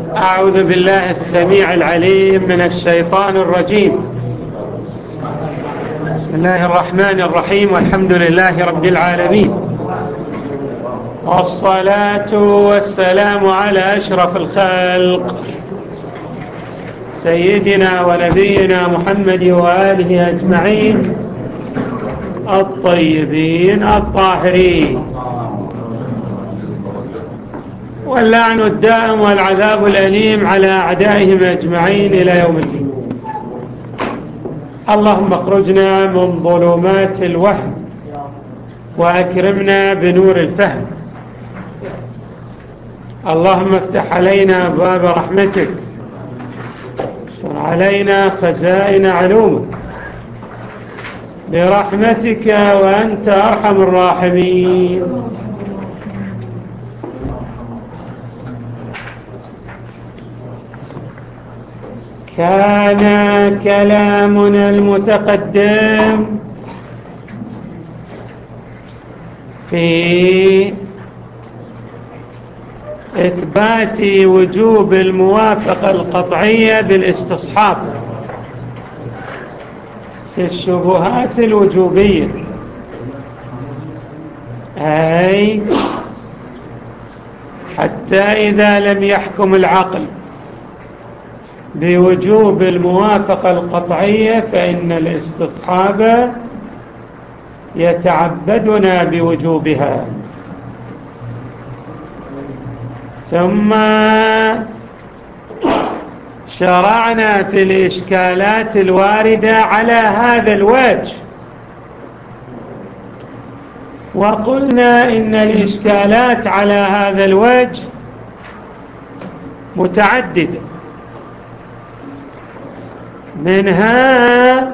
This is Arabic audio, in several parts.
أعوذ بالله السميع العليم من الشيطان الرجيم. بسم الله الرحمن الرحيم، والحمد لله رب العالمين، والصلاة والسلام على أشرف الخلق سيدنا ونبينا محمد وآله أجمعين الطيبين الطاهرين، واللعن الدائم والعذاب الأليم على أعدائهم أجمعين إلى يوم الدين. اللهم اخرجنا من ظلمات الوهم وأكرمنا بنور الفهم. اللهم افتح علينا باب رحمتك، وانشر علينا خزائن علومك برحمتك وأنت أرحم الراحمين. كان كلامنا المتقدم في إثبات وجوب الموافقة القطعية بالاستصحاب في الشبهات الوجوبية، أي حتى إذا لم يحكم العقل بوجوب الموافقة القطعية فإن الاستصحاب يتعبدنا بوجوبها. ثم شرعنا في الإشكالات الواردة على هذا الوجه، وقلنا إن الإشكالات على هذا الوجه متعددة، منها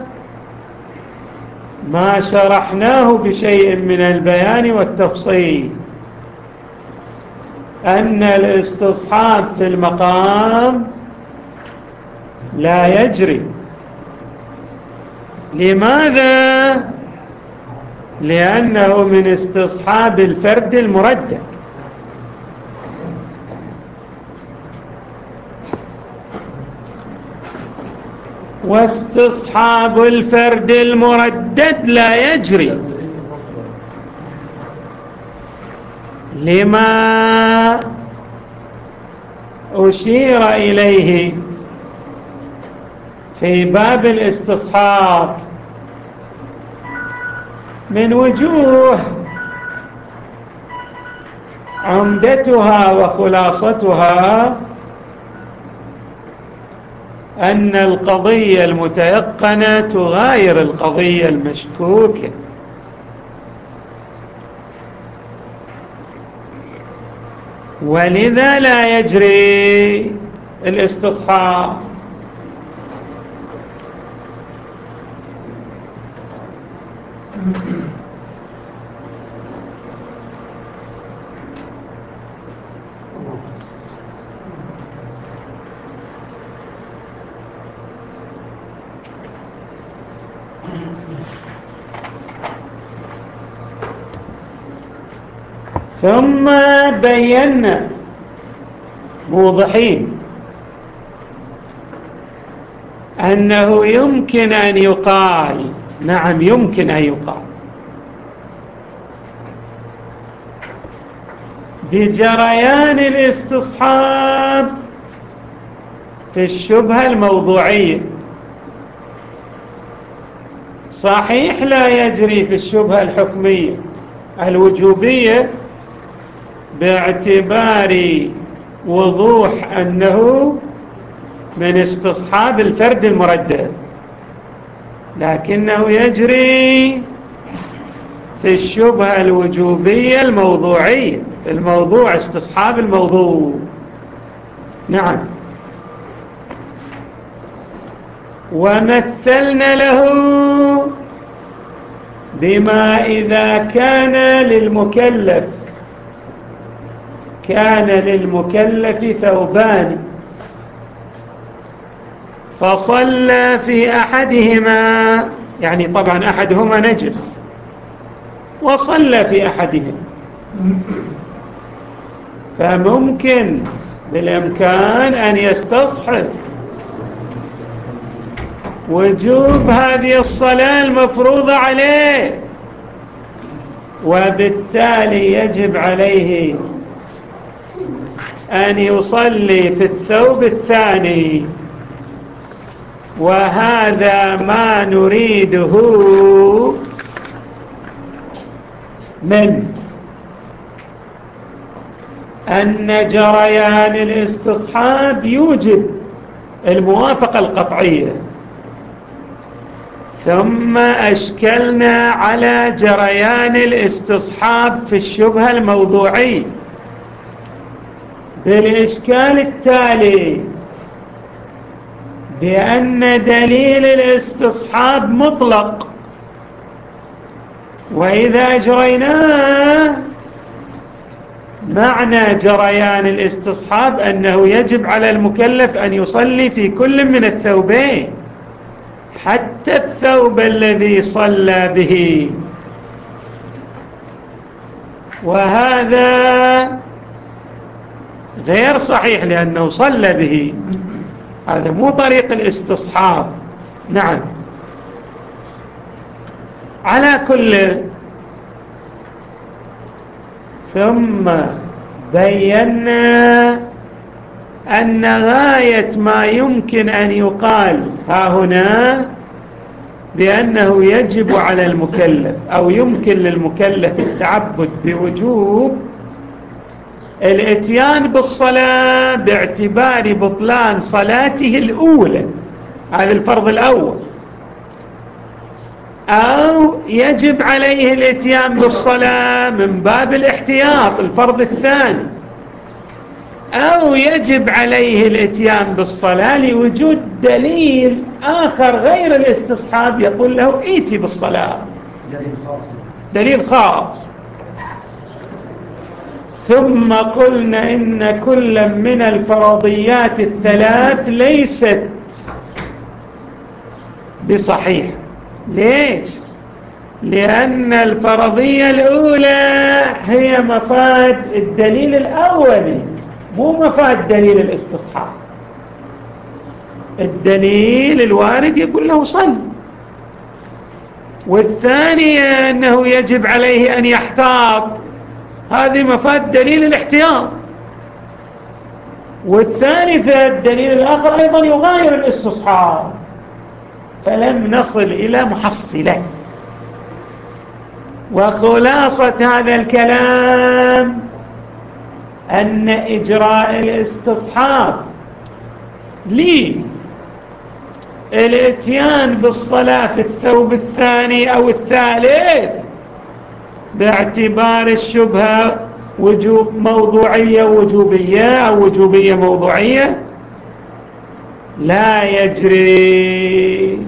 ما شرحناه بشيء من البيان والتفصيل، أن الاستصحاب في المقام لا يجري. لماذا؟ لأنه من استصحاب الفرد المردد، واستصحاب الفرد المردد لا يجري لما أشير إليه في باب الاستصحاب من وجوه عمدتها وخلاصتها أن القضية المتيقنة تغاير القضية المشكوكة، ولذا لا يجري الاستصحاب. ثم بينا موضحين أنه يمكن أن يقال، نعم يمكن أن يقال بجريان الاستصحاب في الشبهة الموضوعية. صحيح لا يجري في الشبهة الحكمية الوجوبية باعتبار وضوح أنه من استصحاب الفرد المردد، لكنه يجري في الشبهة الوجوبية الموضوعية، في الموضوع، استصحاب الموضوع. نعم، ومثلنا له بما إذا كان للمكلف ثوبان فصلى في أحدهما، يعني طبعا أحدهما نجس، وصلى في أحدهما، فممكن بالإمكان أن يستصحب وجوب هذه الصلاة المفروضة عليه، وبالتالي يجب عليه أن يصلي في الثوب الثاني. وهذا ما نريده من أن جريان الاستصحاب يوجب الموافقة القطعية. ثم أشكلنا على جريان الاستصحاب في الشبهة الموضوعية بالإشكال التالي: بأن دليل الاستصحاب مطلق، وإذا جريناه معنى جريان الاستصحاب أنه يجب على المكلف أن يصلي في كل من الثوبين، حتى الثوب الذي صلى به. وهذا غير صحيح لأنه صلى به، هذا مو طريق الاستصحاب. نعم. على كل، ثم بينا أن غاية ما يمكن أن يقال ها هنا بأنه يجب على المكلف أو يمكن للمكلف التعبد بوجوب الاتيان بالصلاة باعتبار بطلان صلاته الأولى، هذا الفرض الأول، أو يجب عليه الاتيان بالصلاة من باب الاحتياط، الفرض الثاني، أو يجب عليه الاتيان بالصلاة لوجود دليل آخر غير الاستصحاب يقول له ائتي بالصلاة، دليل خاص. ثم قلنا إن كل من الفرضيات الثلاث ليست بصحيح. ليش؟ لأن الفرضية الأولى هي مفاد الدليل الأولي، مو مفاد دليل الاستصحاب. الدليل الوارد يقول له صل، والثانية أنه يجب عليه أن يحتاط، هذه مفاد دليل الاحتياط. والثالثة الدليل الآخر أيضا يغاير الاستصحاب، فلم نصل إلى محصلة. وخلاصة هذا الكلام أن إجراء الاستصحاب الاتيان بالصلاة في الثوب الثاني أو الثالث باعتبار الشبهة وجوب موضوعية وجوبية أو وجوبية موضوعية لا يجري.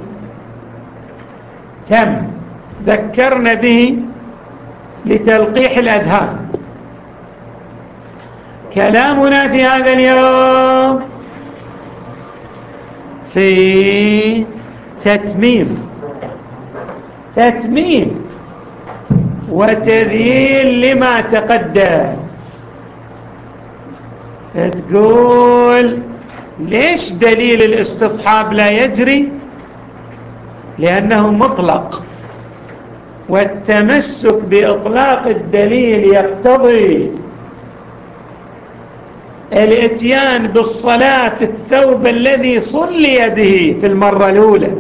كم ذكرنا به لتلقيح الأذهان. كلامنا في هذا اليوم في تتميم وتذييل لما تقدم. تقول ليش دليل الاستصحاب لا يجري؟ لأنه مطلق، والتمسك بإطلاق الدليل يقتضي الاتيان بالصلاة في الثوب الذي صلي به في المرة الأولى،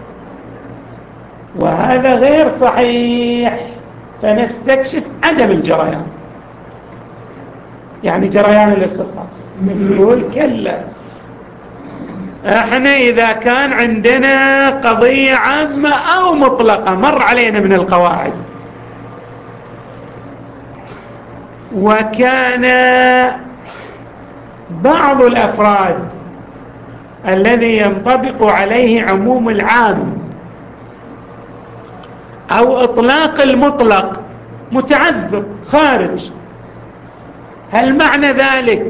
وهذا غير صحيح. فنستكشف عدم الجريان، يعني جريان الاستصحاب. يقول كلا، احنا إذا كان عندنا قضية عامة أو مطلقة مر علينا من القواعد، وكان بعض الأفراد الذي ينطبق عليه عموم العام أو إطلاق المطلق متعذر خارج، هل معنى ذلك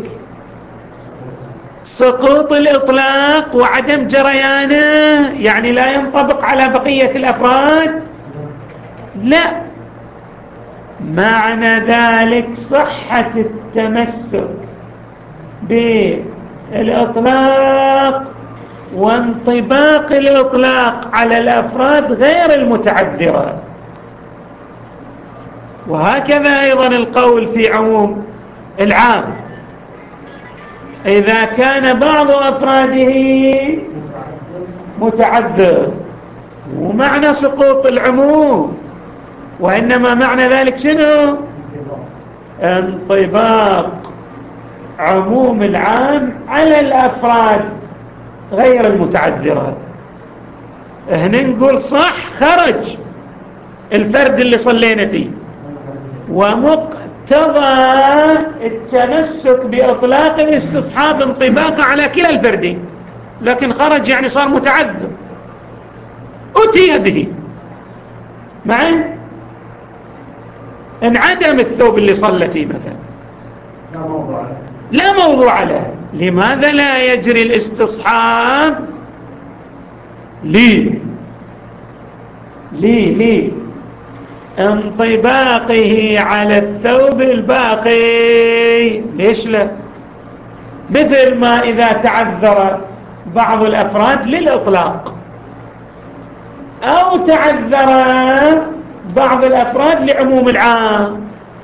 سقوط الإطلاق وعدم جريانه يعني لا ينطبق على بقية الأفراد؟ لا، معنى ذلك صحة التمسك بالإطلاق وانطباق الإطلاق على الأفراد غير المتعذرة. وهكذا أيضا القول في عموم العام، إذا كان بعض أفراده متعذر، ومعنى سقوط العموم، وإنما معنى ذلك شنو؟ انطباق عموم العام على الأفراد غير المتعذرة. هنا نقول صح، خرج الفرد اللي صلينا فيه، ومقتضى التمسك بإطلاق الاستصحاب انطباقه على كلا الفردين، لكن خرج يعني صار متعذر، أتي به مع انعدم الثوب اللي صلى فيه مثلا، لا موضوع له. لماذا لا يجري الاستصحاب؟ ليه انطباقه على الثوب الباقي. ليش لا؟ مثل ما إذا تعذر بعض الأفراد للإطلاق، أو تعذر بعض الأفراد لعموم العام.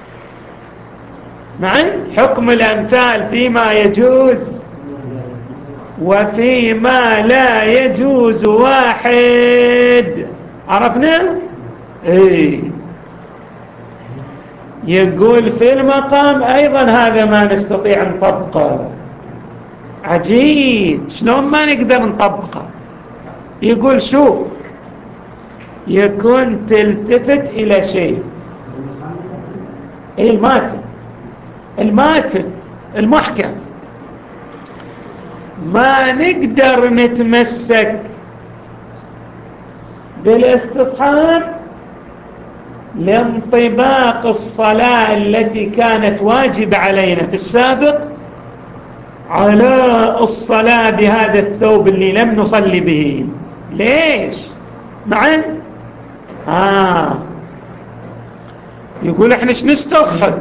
معي حكم الأمثال فيما يجوز وفيما لا يجوز واحد. عرفنا؟ ايه. يقول في المقام أيضا هذا ما نستطيع نطبقه. عجيب، شلون ما نقدر نطبقه؟ يقول شوف، يكون تلتفت إلى شيء، الماتن المحكم، ما نقدر نتمسك بالاستصحاب لانطباق الصلاة التي كانت واجب علينا في السابق على الصلاة بهذا الثوب اللي لم نصلي به. ليش؟ معا يقول احنا نستصحب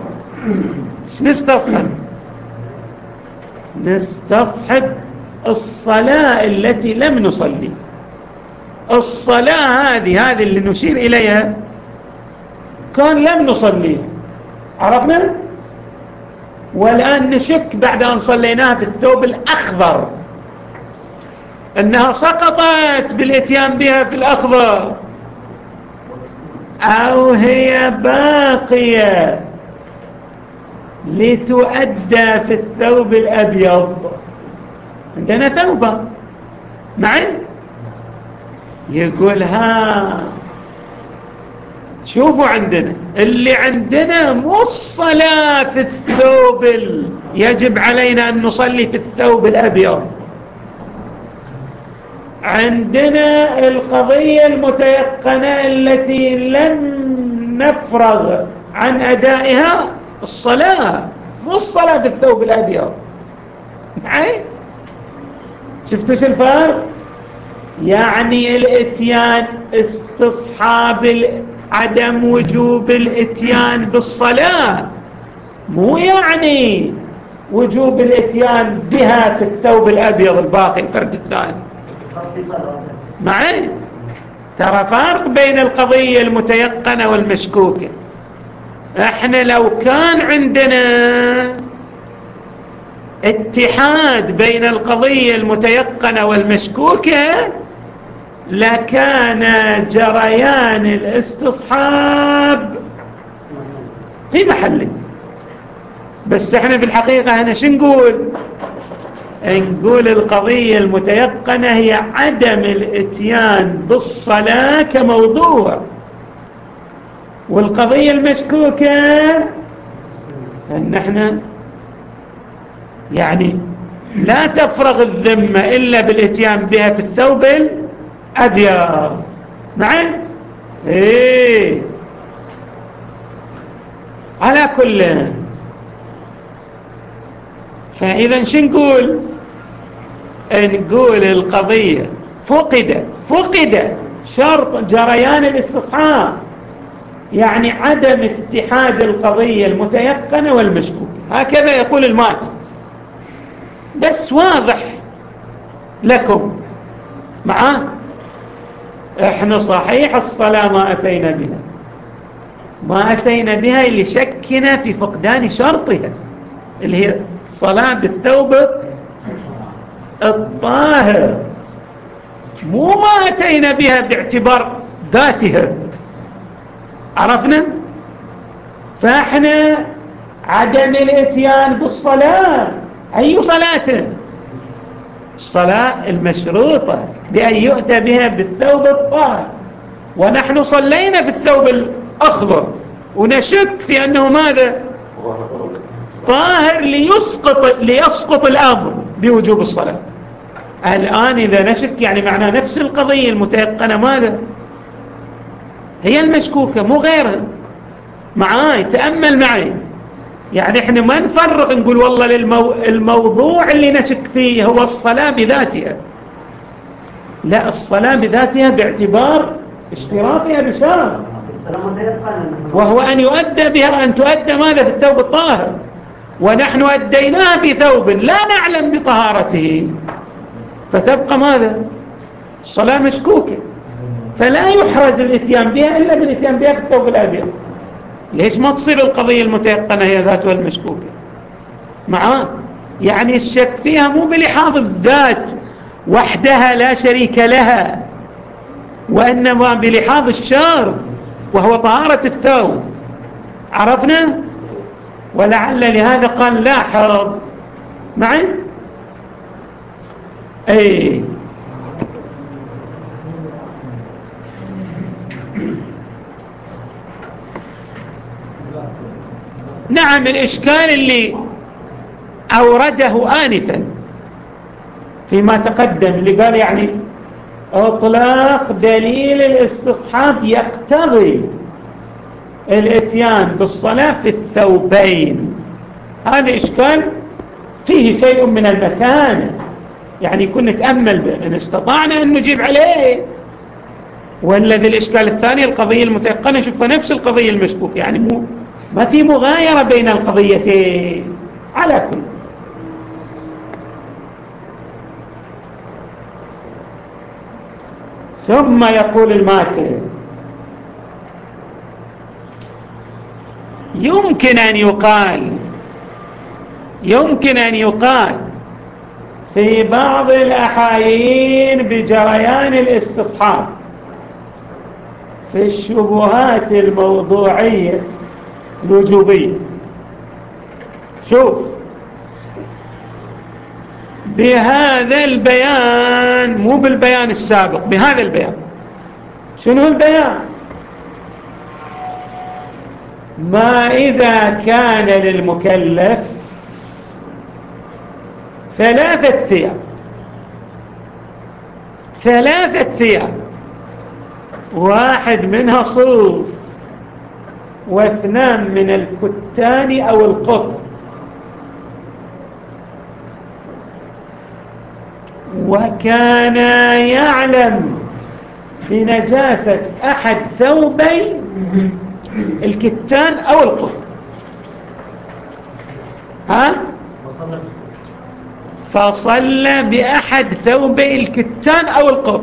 نستصحب الصلاة التي لم نصلي. الصلاة هذه اللي نشير إليها كان لم نصلي، عرفنا؟ والآن نشك بعد أن صليناها في الثوب الأخضر أنها سقطت بالإتيان بها في الأخضر، أو هي باقية لتؤدى في الثوب الأبيض. عندنا ثوبة معي، يقول شوفوا عندنا اللي عندنا مو الصلاة في الثوب يجب علينا أن نصلي في الثوب الأبيض، عندنا القضية المتيقنة التي لم نفرغ عن أدائها، الصلاة، مو الصلاة في الثوب الأبيض. شفتوا شو الفرق؟ يعني الاتيان استصحاب عدم وجوب الاتيان بالصلاة، مو يعني وجوب الاتيان بها في الثوب الأبيض الباقي الفرد الثاني. معي ترى فرق بين القضية المتيقنة والمشكوكة. احنا لو كان عندنا اتحاد بين القضية المتيقنة والمشكوكة لكان جريان الاستصحاب في محله. بس احنا في الحقيقة هنا شو نقول القضية المتيقنة هي عدم الاتيان بالصلاة كموضوع، والقضية المشكوكة ان احنا يعني لا تفرغ الذمة إلا بالاتيان بها في الثوب الأبيض. معي؟ ايه. على كل، فإذا شو نقول القضية فقد شرط جريان الاستصحاب، يعني عدم اتحاد القضية المتيقنة والمشكوكة. هكذا يقول الماتن. بس واضح لكم معاه. احنا صحيح الصلاة ما أتينا بها لشكنا في فقدان شرطها اللي هي الصلاة بالثوب الطاهر، ما أتينا بها باعتبار ذاتها. عرفنا؟ فاحنا عدم الاتيان بالصلاة أي صلاة؟ الصلاة المشروطة بأن يؤتى بها بالثوب الطاهر، ونحن صلينا في الثوب الأخضر ونشك في أنه ماذا؟ طاهر ليسقط الأمر بوجوب الصلاة. الآن إذا نشك يعني معناه نفس القضية المتيقنة ماذا؟ هي المشكوكة مو غيرها. معاي تأمل معي، يعني احنا ما نفرق نقول والله الموضوع اللي نشك فيه هو الصلاة بذاتها، لا، الصلاة بذاتها باعتبار اشتراطها بشرط، وهو أن يؤدى بها، أن تؤدى ماذا؟ في الثوب الطاهر، ونحن أديناها في ثوب لا نعلم بطهارته، فتبقى ماذا؟ الصلاة مشكوكة، فلا يحرز الاتيان بها إلا بالاتيان بها في الثوب الأبيض. ليش ما تصير القضية المتيقنة هي ذاتها المشكوكة؟ معاه يعني الشك فيها مو بلحاظ الذات وحدها لا شريك لها، وإنما بلحاظ الشرط وهو طهارة الثوب. عرفنا؟ ولعل لهذا قال لا حرج معي. اي نعم، الإشكال اللي أورده آنفا فيما تقدم اللي قال يعني إطلاق دليل الاستصحاب يقتضي الاتيان بالصلاة في الثوبين، هذا إشكال فيه شيء من المكانة، يعني كنا نتأمل إن استطعنا أن نجيب عليه. والذي الإشكال الثاني القضية المتيقنة شوف نفس القضية المشكوك، يعني ما في مغايرة بين القضيتين على كل. ثم يقول الماتن يمكن أن يقال في بعض الأحايين بجريان الاستصحاب في الشبهات الموضوعية الوجوبية. شوف بهذا البيان، مو بالبيان السابق، بهذا البيان. شنو البيان؟ ما إذا كان للمكلف ثلاثة ثياب، واحد منها صوف، واثنان من الكتان أو القطن، وكان يعلم بنجاسة أحد ثوبي الكتان أو القطن، فصلى بأحد ثوبي الكتان أو القطن،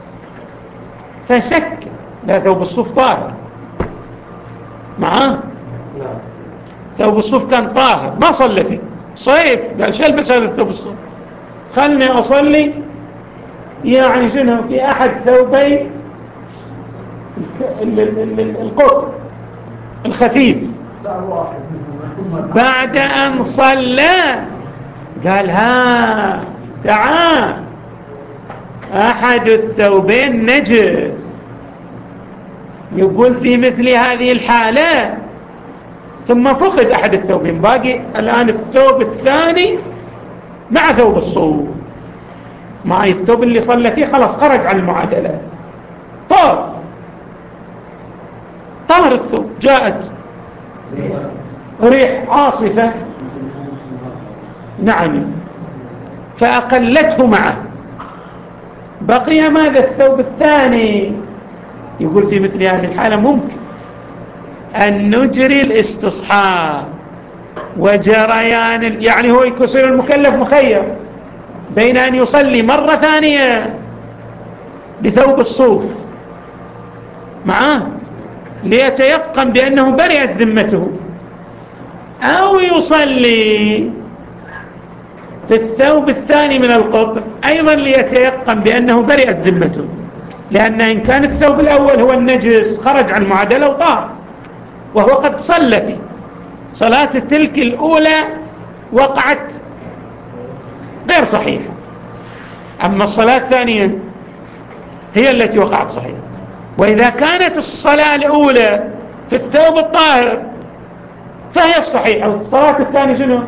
فشك لا ثوب الصوف طاهر معاه، ثوب الصوف كان طاهر ما صلى فيه، صيف قال شلبس هذا الثوب الصوف، خلني أصلي يعني شنو في أحد ثوبي القطن الخفيف. بعد أن صلى قال ها تعال أحد الثوبين نجس. يقول في مثل هذه الحالة ثم فقد أحد الثوبين، باقي الآن الثوب الثاني مع ثوب الصوف، مع الثوب اللي صلى فيه خلاص خرج عن المعادلة، طار الثوب، جاءت ريح عاصفة نعم فأقلته معه، بقي ماذا؟ الثوب الثاني. يقول في مثل هذه الحالة ممكن أن نجري الاستصحاب وجريان، يعني هو يصير المكلف مخير بين أن يصلي مرة ثانية بثوب الصوف معاه ليتيقن بأنه برئت ذمته، أو يصلي في الثوب الثاني من القطن أيضا ليتيقن بأنه برئت ذمته، لأن إن كان الثوب الأول هو النجس خرج عن المعادلة وطار، وهو قد صلى فيه صلاة تلك الأولى وقعت غير صحيحة، أما الصلاة الثانية هي التي وقعت صحيحة. وإذا كانت الصلاة الأولى في الثوب الطاهر فهي الصحيحة، والصلاة الثانية شنو؟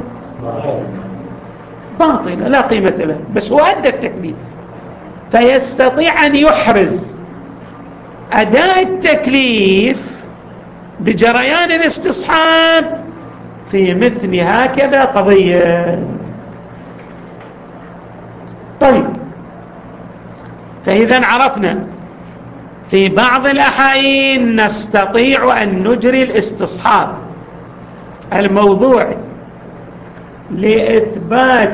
باطلة لا قيمة له، بس هو أدى التكليف، فيستطيع أن يحرز أداء التكليف بجريان الاستصحاب في مثل هكذا قضية. طيب، فإذا عرفنا في بعض الأحايين نستطيع أن نجري الاستصحاب الموضوعي لإثبات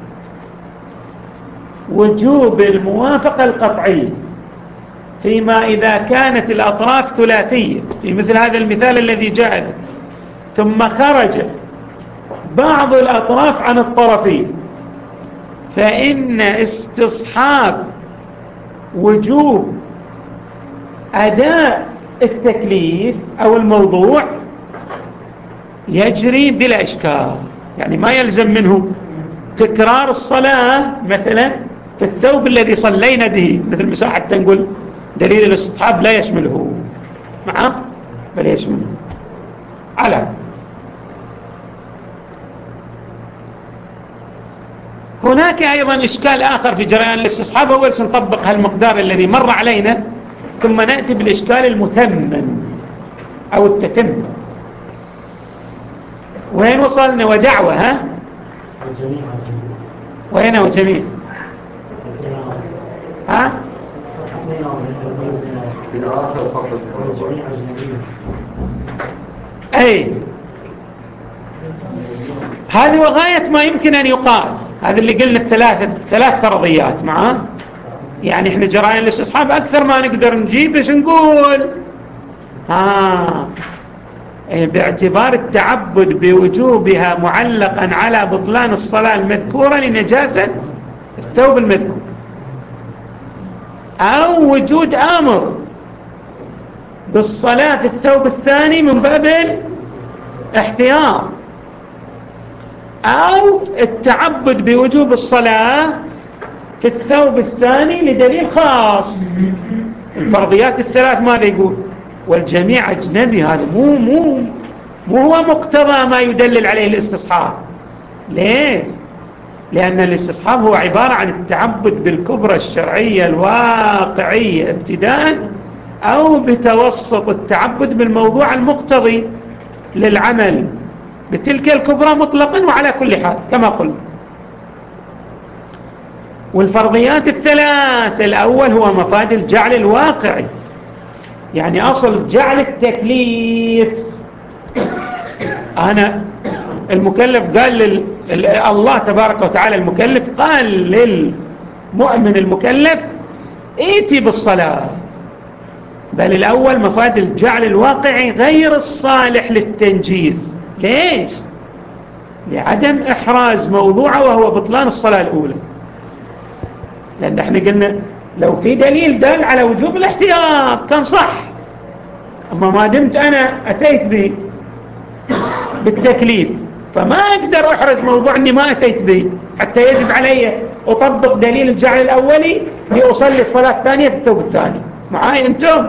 وجوب الموافقة القطعية، فيما إذا كانت الأطراف ثلاثية في مثل هذا المثال الذي جاء، ثم خرج بعض الأطراف عن الطرفين، فإن استصحاب وجوب أداء التكليف أو الموضوع يجري بلا إشكال، يعني ما يلزم منه تكرار الصلاة مثلا في الثوب الذي صلينا به، مثل مساحة تنقل دليل الاستصحاب لا يشمله معه بل يشمله على. هناك أيضا إشكال آخر في جريان الاستصحاب، أول سنطبق هالمقدار الذي مر علينا ثم نأتي بالإشكال المتمم أو التتم. وين وصلنا؟ ودعوة ها؟ وين وجميع ها؟ أي هذه وغاية ما يمكن أن يقال، هذا اللي قلنا الثلاث فرضيات معاه، يعني احنا جرائم الاستصحاب أكثر ما نقدر نجيب ايش نقول باعتبار التعبد بوجوبها معلقا على بطلان الصلاة المذكورة لنجاسة الثوب المذكور، أو وجود أمر بالصلاة في الثوب الثاني من باب الاحتياط، أو التعبد بوجوب الصلاة في الثوب الثاني لدليل خاص. الفرضيات الثلاث ماذا يقول؟ والجميع أجنبي، هذا مو هو مقتضى ما يدلل عليه الاستصحاب. ليه؟ لأن الاستصحاب هو عبارة عن التعبد بالكبرى الشرعية الواقعية ابتداء، أو بتوسط التعبد بالموضوع المقتضي للعمل بتلك الكبرى مطلقا وعلى كل حال كما قلنا. والفرضيات الثلاث الأول هو مفاد الجعل الواقعي، يعني أصل جعل التكليف، أنا المكلف قال الله تبارك وتعالى المكلف قال للمؤمن المكلف ائتي بالصلاة، بل الأول مفاد الجعل الواقعي غير الصالح للتنجيز. ليش؟ لعدم إحراز موضوعه وهو بطلان الصلاة الأولى، لأن احنا قلنا لو في دليل دل على وجوب الاحتياط كان صح، أما ما دمت أنا أتيت به بالتكليف فما أقدر أحرز موضوع أني ما أتيت به، حتى يجب علي أطبق دليل الجعل الأولي لأصلي الصلاة الثانية في الثوب الثاني. معاي أنتم؟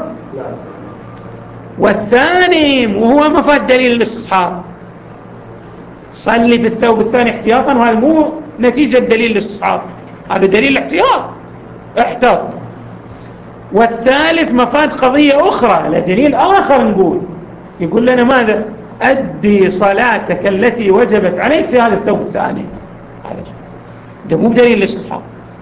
والثاني وهو مفاد دليل الاستصحاب، صلي في الثوب الثاني احتياطا، وهذا مو نتيجة دليل الاستصحاب، هذا دليل الاحتياط احتاط. والثالث مفاد قضية أخرى لدليل آخر يقول لنا ماذا؟ أدي صلاتك التي وجبت عليك في هذا الثوب الثاني، ده مو دليل الاستصحاب.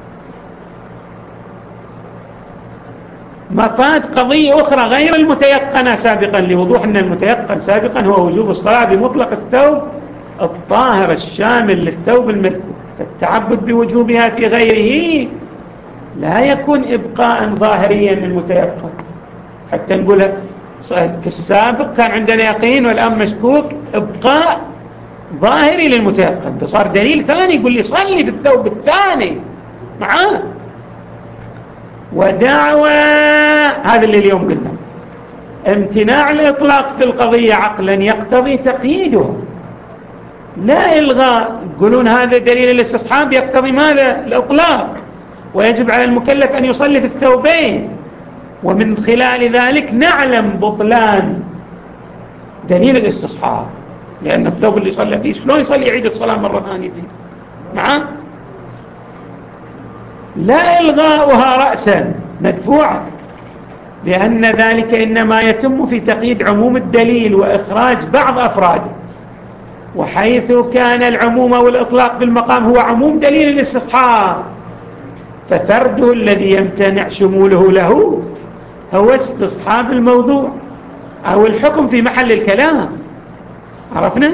مفاد قضية أخرى غير المتيقنة سابقا، لوضوح أن المتيقن سابقا هو وجوب الصلاة بمطلق الثوب الطاهر الشامل للثوب المذكور، فالتعبد بوجوبها في غيره لا يكون إبقاء ظاهريا للمتيقن. حتى نقول في السابق كان عندنا يقين والآن مشكوك، إبقاء ظاهري للمتيقن، فصار دليل ثاني يقول لي صلي في الثوب الثاني معاه. ودعوى هذا اللي اليوم قلنا امتناع الإطلاق في القضية عقلا يقتضي تقييدها لا إلغاء. يقولون هذا دليل الاستصحاب يقتضي ماذا؟ الإطلاق، ويجب على المكلف أن يصلي في الثوبين، ومن خلال ذلك نعلم بطلان دليل الاستصحاب، لأن الثوب اللي صلى فيه شلون يصلي يعيد الصلاة مرة ثانية فيه معاه؟ لا إلغاؤها رأسا مدفوعة، لأن ذلك إنما يتم في تقييد عموم الدليل وإخراج بعض أفراده، وحيث كان العموم والإطلاق في المقام هو عموم دليل الاستصحاب، ففرده الذي يمتنع شموله له هو استصحاب الموضوع أو الحكم في محل الكلام. عرفنا؟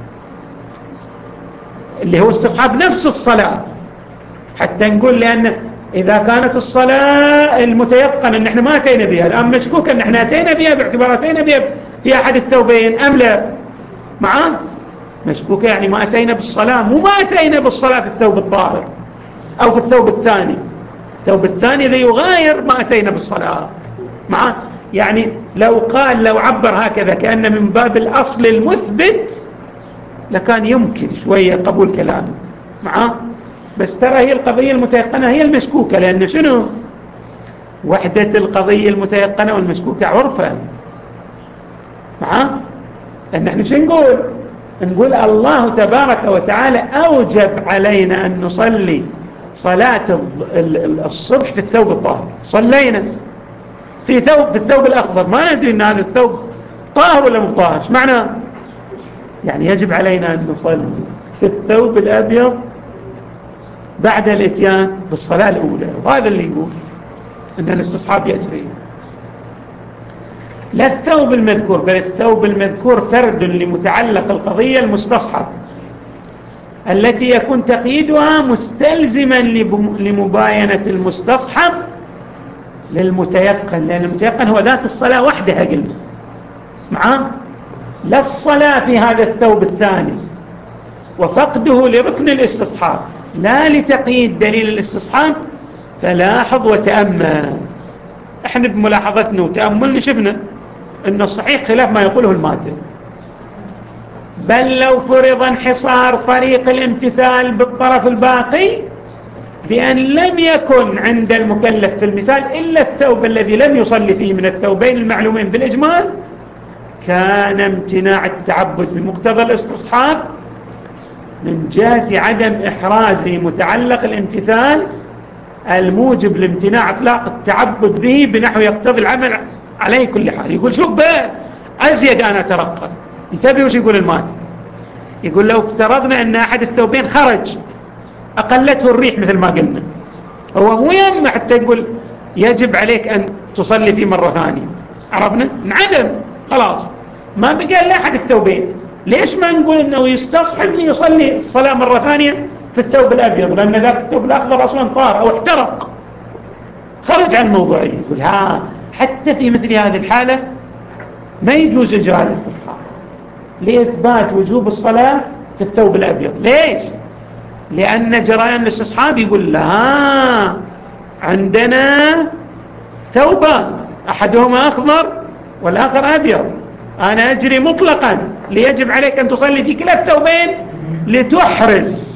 اللي هو استصحاب نفس الصلاة، حتى نقول لأن إذا كانت الصلاة المتيقن أن احنا ما أتينا بها، الآن مشكوك أن احنا أتينا بها باعتبار أتينا بها في أحد الثوبين أم لا معاه؟ مشكوك يعني ما أتينا بالصلاة، مو ما أتينا بالصلاة في الثوب الطاهر أو في الثوب الثاني. الثوب الثاني إذا يغاير ما أتينا بالصلاة معاه. يعني لو عبر هكذا كأن من باب الأصل المثبت لكان يمكن شوية قبول كلامه معاه، بس ترى هي القضية المتيقنة هي المشكوكة، لأن شنو؟ وحدة القضية المتيقنة والمشكوكة عرفا معاه. لأن احنا شو نقول الله تبارك وتعالى أوجب علينا أن نصلي صلاة الصبح في الثوب الطاهر، صلينا في الثوب الأخضر، ما ندري أن هذا الثوب طاهر ولا مو طاهر. ايش معنى؟ يعني يجب علينا أن نصلي في الثوب الأبيض بعد الاتيان بالصلاة الأولى، وهذا اللي يقول أن الاستصحاب يجري. لا الثوب المذكور، بل الثوب المذكور فرد لمتعلق القضية المستصحب التي يكون تقييدها مستلزما لمباينة المستصحب للمتيقن، لأن المتيقن هو ذات الصلاة وحدها قلنا معاه، لا الصلاة في هذا الثوب الثاني، وفقده لركن الاستصحاب لا لتقييد دليل الاستصحاب. فلاحظ وتأمل، احنا بملاحظتنا وتأملنا شفنا أن الصحيح خلاف ما يقوله الماتن، بل لو فرض انحصار طريق الامتثال بالطرف الباقي بأن لم يكن عند المكلف في المثال إلا الثوب الذي لم يصلي فيه من الثوبين المعلومين بالإجمال، كان امتناع التعبد بمقتضى الاستصحاب من جهة عدم إحراز متعلق الامتثال الموجب لامتناع اطلاق التعبد به بنحو يقتضي العمل عليه كل حال. يقول شوف بقى أزيد أنا أترقب، انتبهوا وش يقول الماتن. يقول لو افترضنا أن أحد الثوبين خرج أقلته الريح مثل ما قلنا، هو مو يم حتى يقول يجب عليك أن تصلي فيه مرة ثانية، عرفنا؟ انعدم خلاص، ما بقى إلا أحد الثوبين. ليش ما نقول أنه يستصحب لي يصلي الصلاة مرة ثانية في الثوب الأبيض، لأن ذاك الثوب الأخضر أصلا طار أو احترق خرج عن موضوعه. يقول حتى في مثل هذه الحالة ما يجوز إجراء الاستصحاب لإثبات وجوب الصلاة في الثوب الأبيض. ليش؟ لأن جريان الاستصحاب يقول لا، عندنا ثوبان أحدهما أخضر والآخر أبيض، أنا أجري مطلقا ليجب عليك أن تصلي في كلا الثوبين لتحرز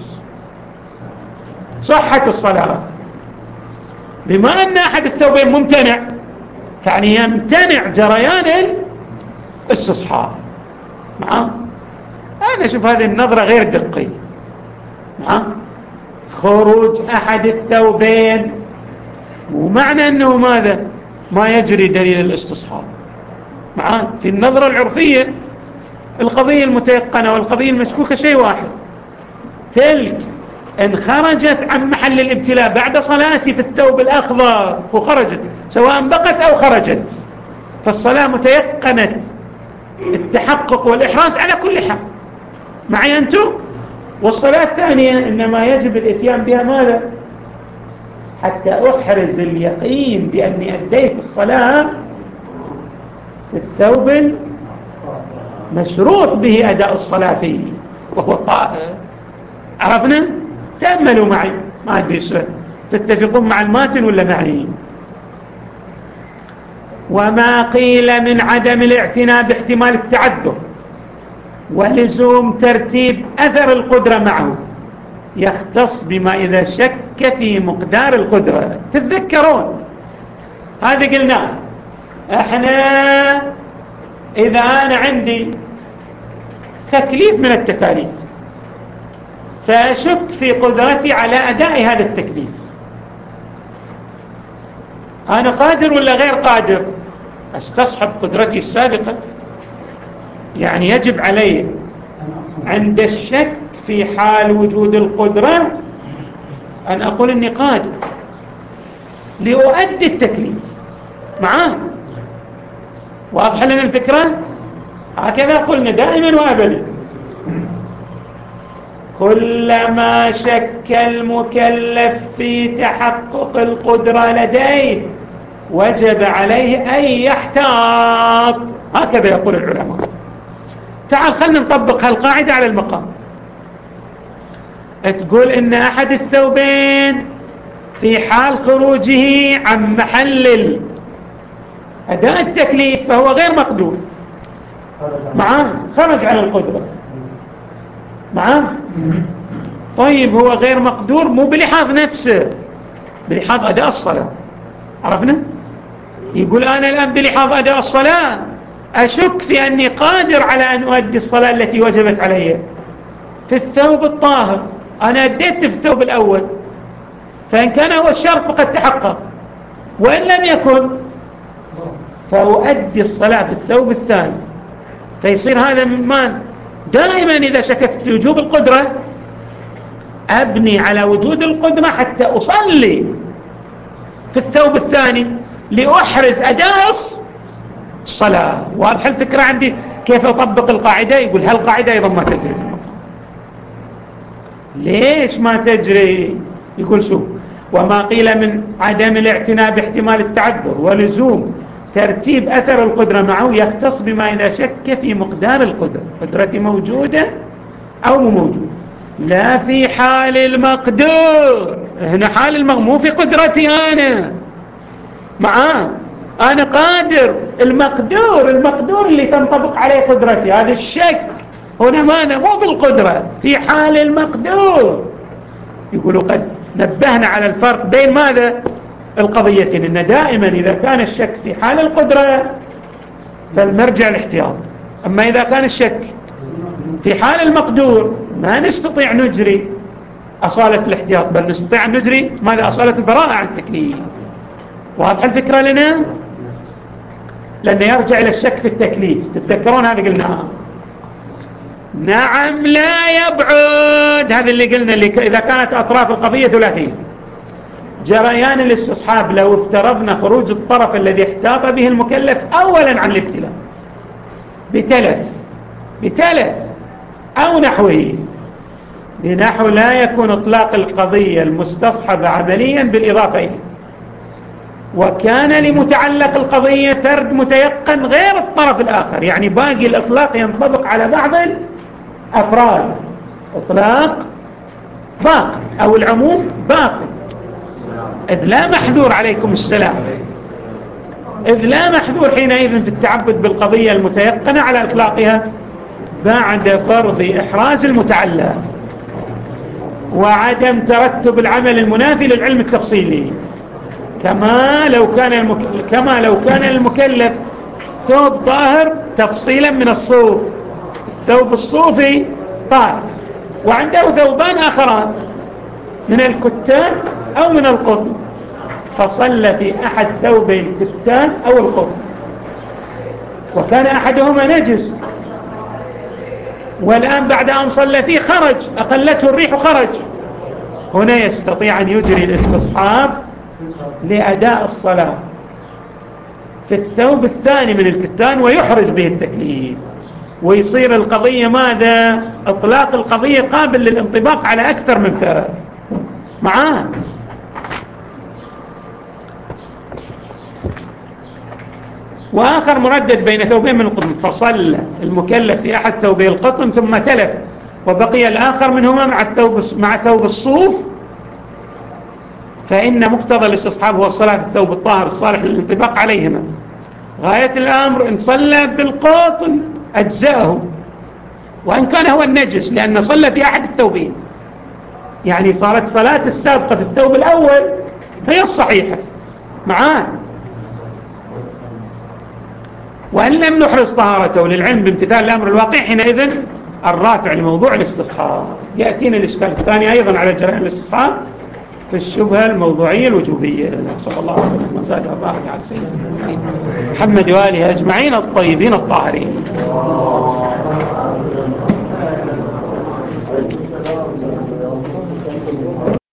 صحة الصلاة. بما أن أحد الثوبين ممتنع فعني يمتنع جريان الاستصحاب معه. أنا أشوف هذه النظرة غير دقيقة معه. خروج أحد الثوبين ومعنى أنه ماذا؟ ما يجري دليل الاستصحاب معه. في النظرة العرفية القضية المتيقنة والقضية المشكوكة شيء واحد، تلك إن خرجت عن محل الابتلاء بعد صلاتي في الثوب الأخضر وخرجت سواء بقت أو خرجت فالصلاة متيقنة التحقق والإحراز على كل حال معي أنتم؟ والصلاة الثانية إنما يجب الإتيان بها ماذا؟ حتى أحرز اليقين بأني أديت الصلاة في الثوب مشروط به أداء الصلاة فيه وهو طاهر. عرفنا؟ تأملوا معي، ما أدري تتفقون مع الماتن ولا معي؟ وما قيل من عدم الاعتناء باحتمال التعذر ولزوم ترتيب أثر القدرة معه يختص بما إذا شك في مقدار القدرة. تتذكرون هذا قلنا احنا إذا أنا عندي تكليف من التكاليف فأشك في قدرتي على أداء هذا التكليف، أنا قادر ولا غير قادر؟ استصحب قدرتي السابقة. يعني يجب علي عند الشك في حال وجود القدرة أن أقول إني قادر لأؤدي التكليف معاه. واضح لنا الفكرة؟ هكذا قلنا دائما وأبدا، كلما شك المكلف في تحقق القدرة لديه وجب عليه أن يحتاط. هكذا يقول العلماء. تعال خلنا نطبق هالقاعدة على المقام. تقول إن أحد الثوبين في حال خروجه عن محل أداء التكليف فهو غير مقدور معاه، خرج على القدرة معاه. طيب هو غير مقدور مو بلحاظ نفسه، بلحاظ أداء الصلاة. عرفنا؟ يقول أنا الآن بلحاظ أداء الصلاة أشك في أني قادر على أن أؤدي الصلاة التي وجبت علي في الثوب الطاهر. أنا أديت في الثوب الأول فإن كان هو الشرط فقد تحقق، وإن لم يكن فأؤدي الصلاة في الثوب الثاني. فيصير هذا مما دائما إذا شككت في وجوب القدرة أبني على وجود القدرة حتى أصلي في الثوب الثاني لأحرز أداء الصلاة. واضح الفكرة عندي كيف أطبق القاعدة؟ يقول هالقاعدة أيضا ما تجري في المقام. ليش ما تجري؟ يقول شوف، وما قيل من عدم الاعتناء باحتمال التعذر ولزوم ترتيب أثر القدرة معه يختص بما إذا شك في مقدار القدرة، قدرتي موجودة أو مو موجودة، لا في حال المقدور. هنا حال مو في قدرتي أنا معاه، أنا قادر. المقدور اللي تنطبق عليه قدرتي، هذا الشك هنا ماذا؟ مو في القدرة، في حال المقدور. يقولوا قد نبهنا على الفرق بين ماذا؟ القضيتين، إن دائما إذا كان الشك في حال القدرة فالمرجع الاحتياط، أما إذا كان الشك في حال المقدور ما نستطيع نجري أصالة الاحتياط، بل نستطيع أن نجري ماذا؟ أصالة البراءة عن التكليف. واضح الفكرة لنا؟ لأنه يرجع إلى الشك في التكليف. تتذكرون هذا قلناها؟ نعم لا يبعد، هذا اللي قلنا اللي إذا كانت أطراف القضية ثلاثية. جريان الاستصحاب لو افترضنا خروج الطرف الذي احتاط به المكلف أولا عن الابتلاء بتلف أو نحوه، بنحو لا يكون إطلاق القضية المستصحب عمليا بالإضافة إليه، وكان لمتعلق القضية فرد متيقن غير الطرف الآخر. يعني باقي الإطلاق ينطبق على بعض الأفراد، إطلاق باقي أو العموم باقي، إذ لا محذور عليكم السلام، إذ لا محذور حينئذ في التعبد بالقضية المتيقنة على إطلاقها بعد فرض إحراز المتعلق وعدم ترتب العمل المنافي للعلم التفصيلي، كما لو كان المكلف ثوب طاهر تفصيلا من الصوف، الثوب الصوفي طاهر وعنده ثوبان آخران من الكتان أو من القطن، فصلى في أحد ثوبي الكتان أو القطن وكان أحدهما نجس، والآن بعد أن صلى فيه خرج، أقلته الريح خرج، هنا يستطيع أن يجري الاستصحاب لأداء الصلاة في الثوب الثاني من الكتان ويحرز به التكليف. ويصير القضية ماذا؟ إطلاق القضية قابل للانطباق على أكثر من فرد معاه. وآخر مردد بين ثوبين من القطن، فصلى المكلف في أحد ثوبي القطن ثم تلف وبقي الآخر منهما مع ثوب الصوف، فإن مقتضى الاستصحاب هو الصلاة في الثوب الطاهر الصالح للانطباق عليهما. غاية الأمر إن صلى بالقطن أجزاءه وإن كان هو النجس، لأن صلى في أحد الثوبين، يعني صارت صلاة السابقة في الثوب الأول هي الصحيحة معاه. وإن لم نحرص طهارته للعلم بامتثال الأمر الواقع، حينئذ الرافع لموضوع الاستصحاب. يأتينا الإشكال الثاني أيضا على جرائم الاستصحاب في الشبهة الموضوعية الوجوبية. صلى الله عليه وسلم وزاد وبارك على سيدنا محمد وآله أجمعين الطيبين الطاهرين.